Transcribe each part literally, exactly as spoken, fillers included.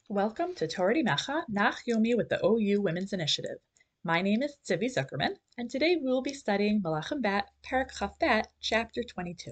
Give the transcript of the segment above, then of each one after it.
Welcome to Torah Mecha Nach Yomi with the O U Women's Initiative. My name is Tzivi Zuckerman, and today we will be studying Melachim Bet, Perek Chaf Bet, Chapter twenty-two.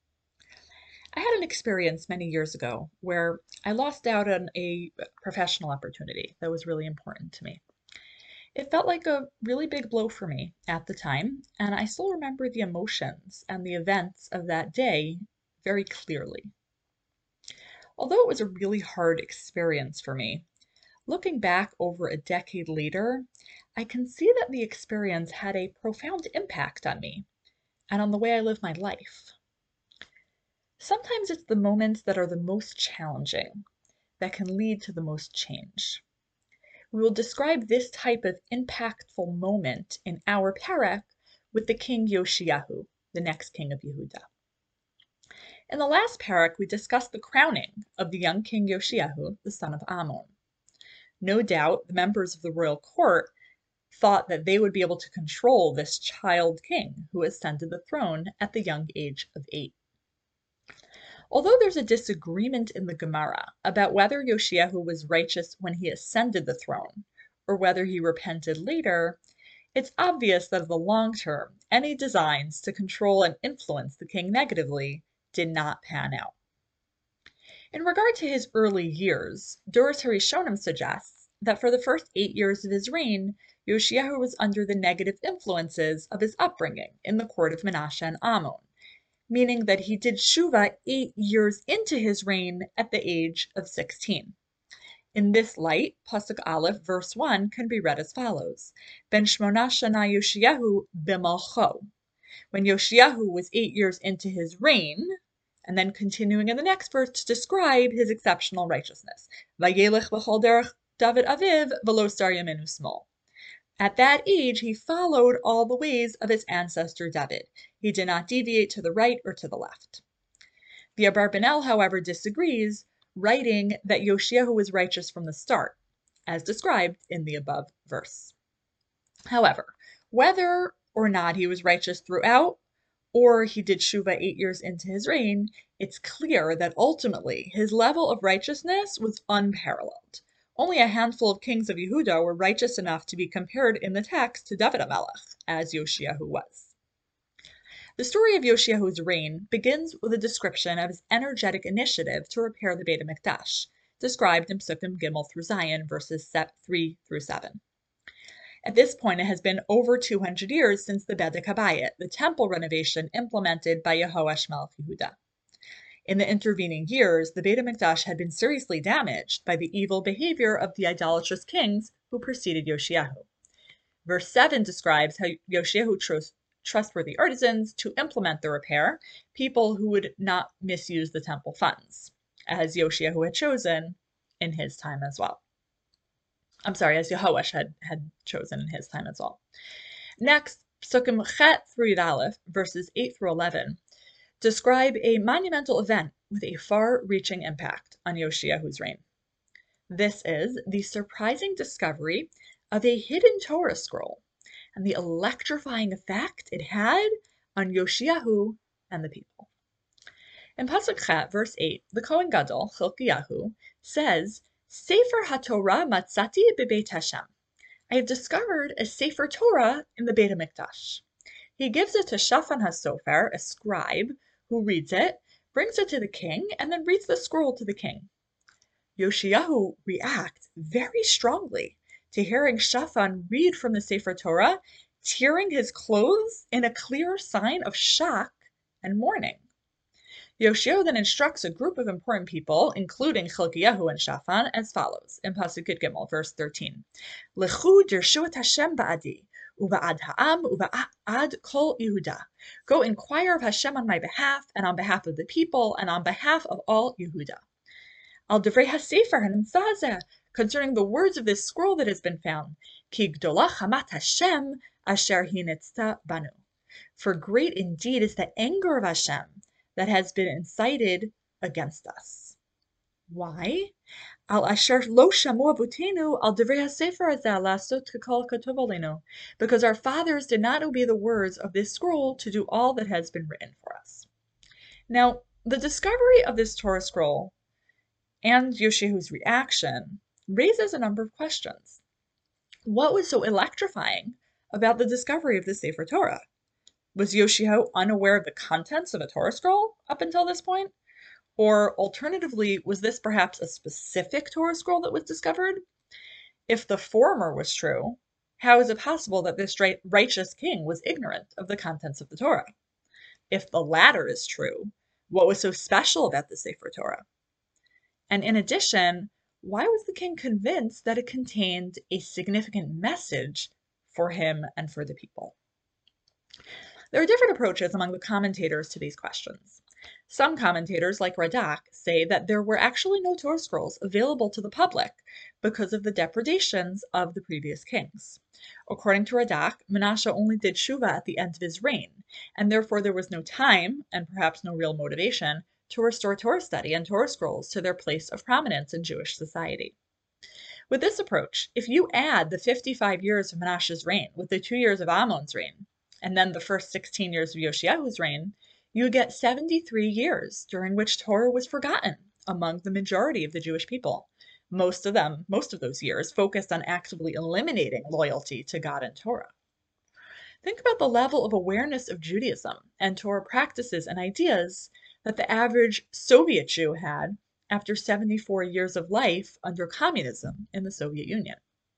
I had an experience many years ago where I lost out on a professional opportunity that was really important to me. It felt like a really big blow for me at the time, and I still remember the emotions and the events of that day very clearly. Although it was a really hard experience for me, looking back over a decade later, I can see that the experience had a profound impact on me and on the way I live my life. Sometimes it's the moments that are the most challenging that can lead to the most change. We will describe this type of impactful moment in our perek with the king Yoshiyahu, the next king of Yehuda. In the last perek, we discussed the crowning of the young king Yoshiyahu, the son of Ammon. No doubt, the members of the royal court thought that they would be able to control this child king who ascended the throne at the young age of eight. Although there's a disagreement in the Gemara about whether Yoshiyahu was righteous when he ascended the throne or whether he repented later, it's obvious that in the long term, any designs to control and influence the king negatively did not pan out. In regard to his early years, Doros HaRishonim suggests that for the first eight years of his reign, Yoshiyahu was under the negative influences of his upbringing in the court of Menashe and Ammon, meaning that he did Shuvah eight years into his reign at the age of sixteen. In this light, Pasuk Aleph, verse one, can be read as follows: Ben Shmona Shana Yoshiyahu b'malcho. When Yoshiyahu was eight years into his reign, and then continuing in the next verse to describe his exceptional righteousness. Vayelech v'chol derech David aviv v'lo sar yaminu smol. At that age, he followed all the ways of his ancestor David. He did not deviate to the right or to the left. The Abarbanel, however, disagrees, writing that Yoshiyahu was righteous from the start, as described in the above verse. However, whether or not he was righteous throughout, or he did Shuvah eight years into his reign, it's clear that ultimately his level of righteousness was unparalleled. Only a handful of kings of Yehuda were righteous enough to be compared in the text to David HaMelech, as Yoshiyahu was. The story of Yoshiyahu's reign begins with a description of his energetic initiative to repair the Beit HaMikdash, described in Psukim Gimel through Zion, verses three through seven. At this point, it has been over two hundred years since the Bedek HaBayit, the temple renovation implemented by Yehoash Melech Yehuda. In the intervening years, the Beit HaMikdash had been seriously damaged by the evil behavior of the idolatrous kings who preceded Yoshiyahu. Verse seven describes how Yoshiyahu chose trustworthy artisans to implement the repair, people who would not misuse the temple funds, as Yoshiyahu had chosen in his time as well. I'm sorry, as Yehoash had, had chosen in his time as well. Next, Psukim Chet through Yud Aleph, verses eight through eleven, describe a monumental event with a far-reaching impact on Yoshiyahu's reign. This is the surprising discovery of a hidden Torah scroll and the electrifying effect it had on Yoshiyahu and the people. In Pasuk Chet, verse eight, the Kohen Gadol, Chilkiyahu, says, Sefer HaTorah matzati bebeit Hashem. I have discovered a Sefer Torah in the Beit HaMikdash. He gives it to Shaphan HaSofer, a scribe, who reads it, brings it to the king, and then reads the scroll to the king. Yoshiyahu reacts very strongly to hearing Shaphan read from the Sefer Torah, tearing his clothes in a clear sign of shock and mourning. Yoshiyahu then instructs a group of important people, including Chilkiyahu and Shaphan, as follows, in Pasuk Gimel, verse thirteen. Lechu dirshu et Hashem ba'adi, u'ba'ad ha'am, u'ba'ad kol Yehuda. Go inquire of Hashem on my behalf, and on behalf of the people, and on behalf of all Yehuda. Al divrei hasefer hanimtzah, concerning the words of this scroll that has been found, ki gdola chamat Hashem asher hinitzta banu. For great indeed is the anger of Hashem that has been incited against us. Why? Al asher lo shamu avutenu al divrei hasefer hazeh lasot kol katov alenu, because our fathers did not obey the words of this scroll to do all that has been written for us. Now, the discovery of this Torah scroll and Yoshiahu's reaction raises a number of questions. What was so electrifying about the discovery of the Sefer Torah? Was Yoshiahu unaware of the contents of a Torah scroll up until this point? Or alternatively, was this perhaps a specific Torah scroll that was discovered? If the former was true, how is it possible that this righteous king was ignorant of the contents of the Torah? If the latter is true, what was so special about the Sefer Torah? And in addition, why was the king convinced that it contained a significant message for him and for the people? There are different approaches among the commentators to these questions. Some commentators, like Radak, say that there were actually no Torah scrolls available to the public because of the depredations of the previous kings. According to Radak, Menashe only did Shuvah at the end of his reign, and therefore there was no time, and perhaps no real motivation, to restore Torah study and Torah scrolls to their place of prominence in Jewish society. With this approach, if you add the fifty-five years of Menashe's reign with the two years of Amon's reign, and then the first sixteen years of Yoshiahu's reign, you get seventy-three years during which Torah was forgotten among the majority of the Jewish people. Most of them, most of those years, focused on actively eliminating loyalty to God and Torah. Think about the level of awareness of Judaism and Torah practices and ideas that the average Soviet Jew had after seventy-four years of life under communism in the Soviet Union.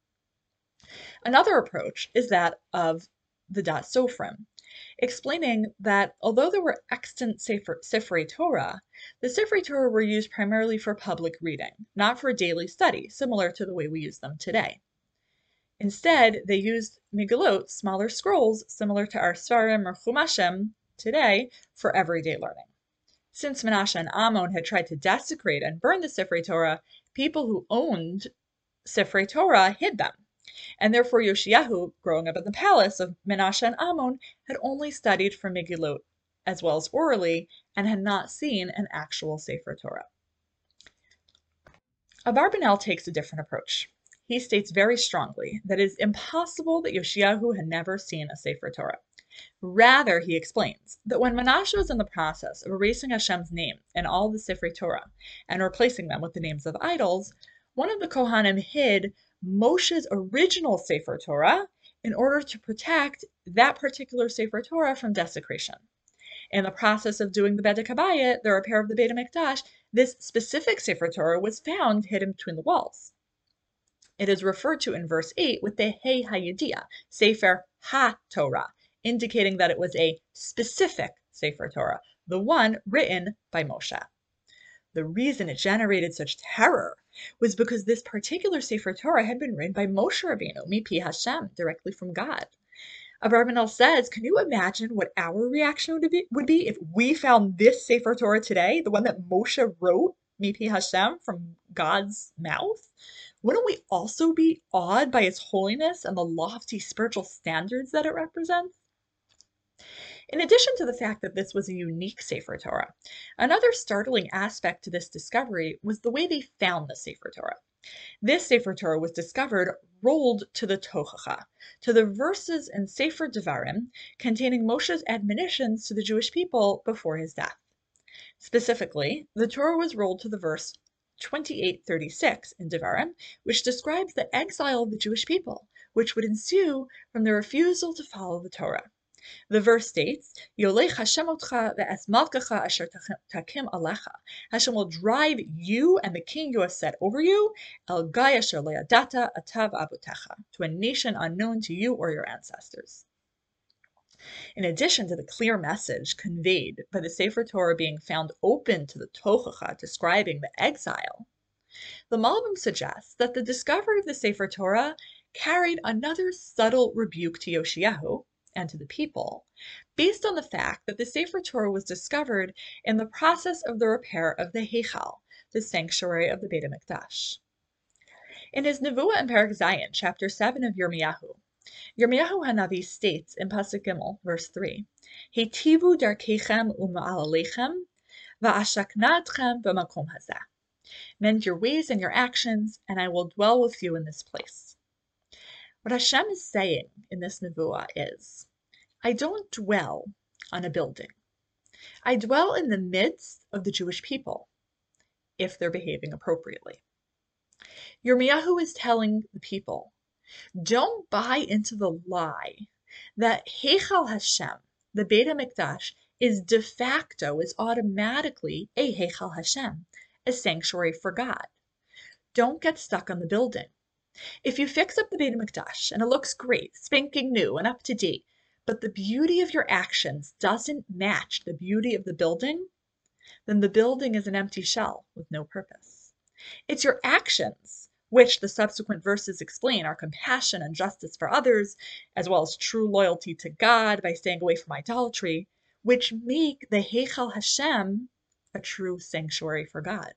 Another approach is that of the Dat Sofrim, explaining that although there were extant Sefer, Sifrei Torah, the Sifrei Torah were used primarily for public reading, not for daily study, similar to the way we use them today. Instead, they used Megillot, smaller scrolls, similar to our Svarim or Chumashim today, for everyday learning. Since Menashe and Amon had tried to desecrate and burn the Sifrei Torah, people who owned Sifrei Torah hid them. And therefore Yoshiahu, growing up in the palace of Menashe and Amon, had only studied from Megillot as well as orally, and had not seen an actual Sefer Torah. Abarbanel takes a different approach. He states very strongly that it is impossible that Yoshiahu had never seen a Sefer Torah. Rather, he explains that when Menashe was in the process of erasing Hashem's name in all the Sifrei Torah and replacing them with the names of idols, one of the Kohanim hid Moshe's original Sefer Torah in order to protect that particular Sefer Torah from desecration. In the process of doing the Bedek Habayit, the repair of the Beit HaMikdash, this specific Sefer Torah was found hidden between the walls. It is referred to in verse eight with the Hei HaYediyah, Sefer HaTorah, indicating that it was a specific Sefer Torah, the one written by Moshe. The reason it generated such terror was because this particular Sefer Torah had been written by Moshe Rabbeinu, Mipi Hashem, directly from God. Abarbanel says, can you imagine what our reaction would be, would be if we found this Sefer Torah today, the one that Moshe wrote, Mipi Hashem, from God's mouth? Wouldn't we also be awed by its holiness and the lofty spiritual standards that it represents? In addition to the fact that this was a unique Sefer Torah, another startling aspect to this discovery was the way they found the Sefer Torah. This Sefer Torah was discovered rolled to the Tochacha, to the verses in Sefer Devarim containing Moshe's admonitions to the Jewish people before his death. Specifically, the Torah was rolled to the verse twenty-eight thirty-six in Devarim, which describes the exile of the Jewish people, which would ensue from the refusal to follow the Torah. The verse states, Yolech Hashem otcha ve'es malkacha asher takim alecha. Hashem will drive you and the king you have set over you, el gai asher le'adata atav abutecha, to a nation unknown to you or your ancestors. In addition to the clear message conveyed by the Sefer Torah being found open to the Tochacha, describing the exile, the Malbim suggests that the discovery of the Sefer Torah carried another subtle rebuke to Yoshiahu and to the people, based on the fact that the Sefer Torah was discovered in the process of the repair of the Heichal, the sanctuary of the Beit HaMikdash. In his Nevuah in Perek Zayin, chapter seven of Yirmiyahu, Yirmiyahu Hanavi states in Pasuk Gimel, verse three, Heitivu darkeichem u'ma'aleichem va'ashakna etchem b'makom hazeh. Mend your ways and your actions, and I will dwell with you in this place. What Hashem is saying in this Nevuah is, I don't dwell on a building. I dwell in the midst of the Jewish people. if they're behaving appropriately. Yirmiyahu is telling the people, don't buy into the lie that Heichal Hashem, the Beit HaMikdash, is de facto, is automatically a Heichal Hashem, a sanctuary for God. Don't get stuck on the building. If you fix up the Beit HaMikdash and it looks great, spanking new and up to date, but the beauty of your actions doesn't match the beauty of the building, then the building is an empty shell with no purpose. It's your actions, which the subsequent verses explain are compassion and justice for others, as well as true loyalty to God by staying away from idolatry, which make the Heichal Hashem a true sanctuary for God.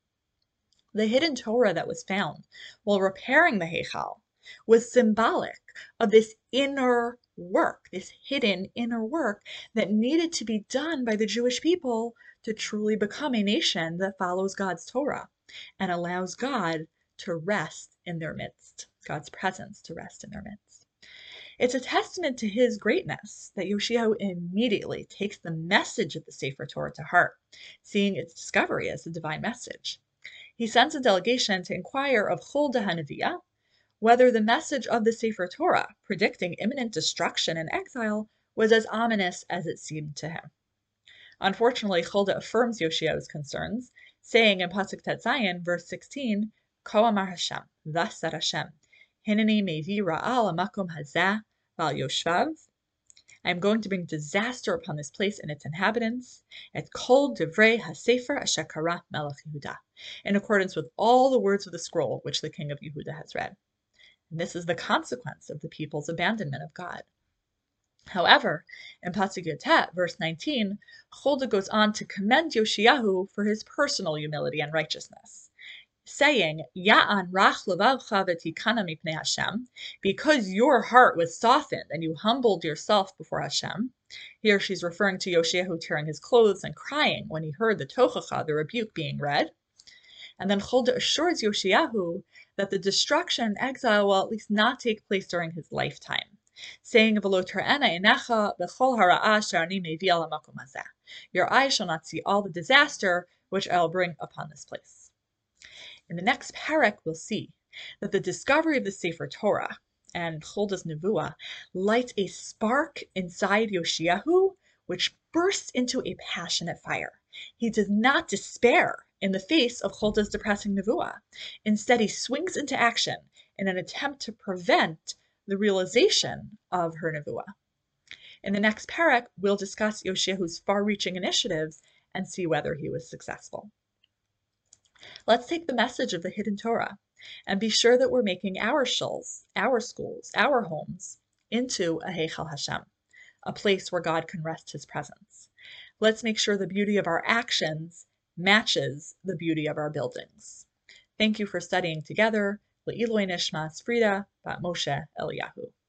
The hidden Torah that was found while repairing the Heichal was symbolic of this inner work, this hidden inner work that needed to be done by the Jewish people to truly become a nation that follows God's Torah and allows God to rest in their midst, God's presence to rest in their midst. It's a testament to his greatness that Yoshiyahu immediately takes the message of the Sefer Torah to heart, seeing its discovery as a divine message. He sends a delegation to inquire of Huldah HaNeviah whether the message of the Sefer Torah, predicting imminent destruction and exile, was as ominous as it seemed to him. Unfortunately, Huldah affirms Yoshiyahu's concerns, saying in Pasuk Tet Zayin, verse sixteen, Ko Amar Hashem, thus said Hashem, Hineni mevi ra'al amakom hazeh val yoshvav. I am going to bring disaster upon this place and its inhabitants, et kol divrei hasefer asher kara melech Yehuda, in accordance with all the words of the scroll which the king of Yehuda has read. And this is the consequence of the people's abandonment of God. However, in Pasuk Yotet, verse nineteen, Huldah goes on to commend Yoshiyahu for his personal humility and righteousness, saying, Ya'an rach levavcha v'tikana mipnei Hashem, because your heart was softened and you humbled yourself before Hashem. Here she's referring to Yoshiyahu tearing his clothes and crying when he heard the tochacha, the rebuke, being read. And then Huldah assures Yoshiyahu that the destruction and exile will at least not take place during his lifetime, saying, V'lo ter'ena einecha b'chol hara'ah asher ani mevi al hamakom hazeh. Your eyes shall not see all the disaster which I will bring upon this place. In the next parak, we'll see that the discovery of the Sefer Torah and Huldah's Nevuah lights a spark inside Yoshiyahu, which bursts into a passionate fire. He does not despair in the face of Huldah's depressing Nevuah. Instead, he swings into action in an attempt to prevent the realization of her Nevuah. In the next parak, we'll discuss Yoshiyahu's far-reaching initiatives and see whether he was successful. Let's take the message of the hidden Torah and be sure that we're making our shuls, our schools, our homes into a Heichal Hashem, a place where God can rest his presence. Let's make sure the beauty of our actions matches the beauty of our buildings. Thank you for studying together. Le'iloi nishmas Frida bat Moshe Eliyahu.